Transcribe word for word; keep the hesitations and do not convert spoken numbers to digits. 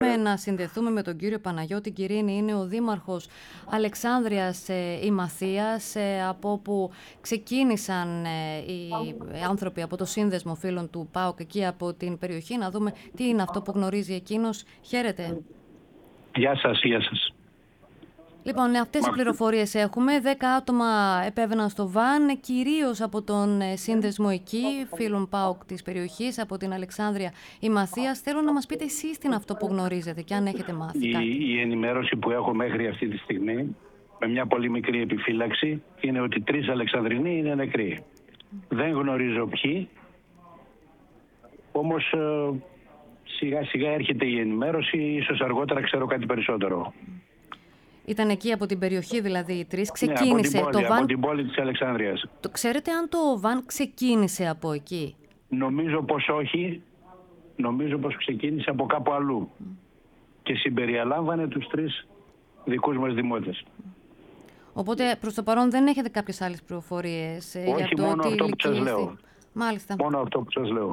Να συνδεθούμε με τον κύριο Παναγιώτη Κυρίνη, είναι ο δήμαρχος Αλεξάνδρειας Ημαθίας, από όπου ξεκίνησαν οι άνθρωποι από το σύνδεσμο φίλων του ΠΑΟΚ εκεί από την περιοχή. Να δούμε τι είναι αυτό που γνωρίζει εκείνος. Χαίρετε. Γεια σας, γεια σας. Λοιπόν, αυτές οι πληροφορίες έχουμε. Δέκα άτομα επέβαιναν στο βαν, κυρίως από τον σύνδεσμο εκεί, φίλων ΠΑΟΚ της περιοχής, από την Αλεξάνδρεια Ημαθίας. Θέλω να μας πείτε εσείς τι είναι αυτό που γνωρίζετε και αν έχετε μάθει η, κάτι. η ενημέρωση που έχω μέχρι αυτή τη στιγμή, με μια πολύ μικρή επιφύλαξη, είναι ότι τρεις Αλεξανδρινοί είναι νεκροί. Mm. Δεν γνωρίζω ποιοι, όμως ε, σιγά σιγά έρχεται η ενημέρωση, ίσως αργότερα ξέρω κάτι περισσότερο. Ήταν εκεί από την περιοχή δηλαδή οι τρεις, ξεκίνησε ναι, από την πόλη, το βαν... από την πόλη της Αλεξάνδρειας. Το... Ξέρετε αν το βαν ξεκίνησε από εκεί? Νομίζω πως όχι, νομίζω πως ξεκίνησε από κάπου αλλού mm. και συμπεριαλάμβανε τους τρεις δικούς μας δημότες. Οπότε προς το παρόν δεν έχετε κάποιες άλλες πληροφορίες? Όχι, για το μόνο ότι αυτό που σας λέω. Μάλιστα. Μόνο αυτό που σας λέω.